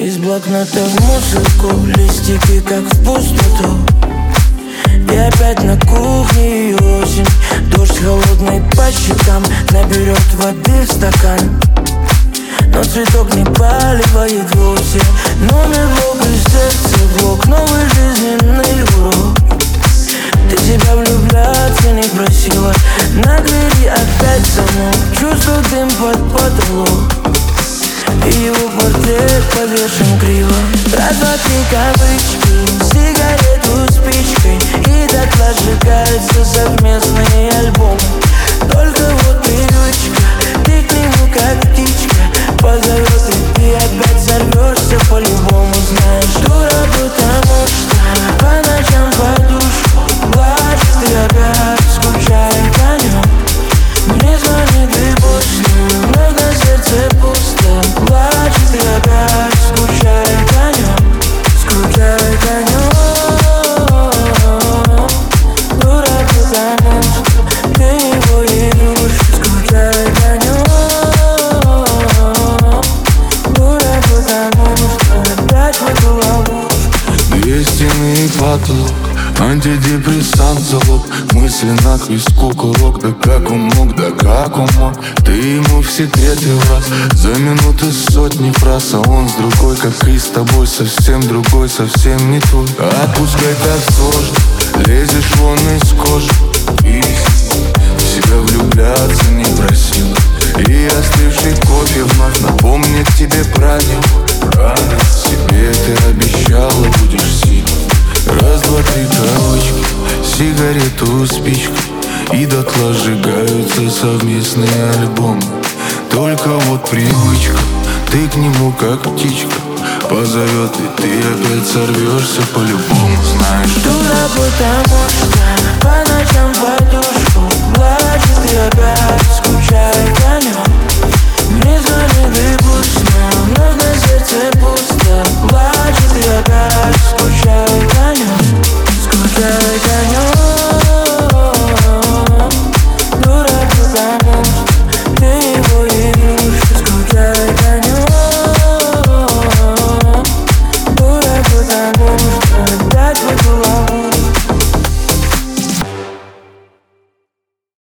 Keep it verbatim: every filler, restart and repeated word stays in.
Из блокнота в музыку, листики как в пустоту. И опять на кухне и осень. Дождь холодный по щекам, наберет воды в стакан. Но цветок не поливает вовсе. Номер блок и сердце блок, новый жизненный урок. Ты себя влюбляться не просила, на двери опять замок. Чувствую дым под потолок, и его портрет повешен криво. Раз, два, три кавычки, сигарету спичкой, и дотла сжигаются совместные альбомы. Только вот привычка, ты к нему как птичка позовет, и ты опять взорвешься по-любому. Знаешь, дура, потому что по ночам подушку плачет, и опять скучает о нем. Мне звонит и пусто, вновь на сердце пусто. Плачет и опять скучает о нем, скучает о нем. Дура, потому что ты его и любишь, скучает о нем. Дура, потому что опять в эту ловушку. Две стены и потолок, антидепрессант залог. Мысли на виску курок. Да как он мог, да как он мог. Ты ему в секрет и в раз. За минуты сотни фраз. А он с другой, как и с тобой. Совсем другой, совсем не твой. Отпускай, так сложно. Лезешь вон из кожи. И в себя влюбляться не просила. И остывший кофе вновь напомнит тебе про него. Рано себе ты обещала, будешь сильной. Раз, два, три кавычки, сигарету спичкой, и дотла сжигаются совместные альбомы. Только вот привычка, ты к нему как птичка позовет, и ты опять сорвешься по-любому. Знаешь, дура, потому что по ночам подушку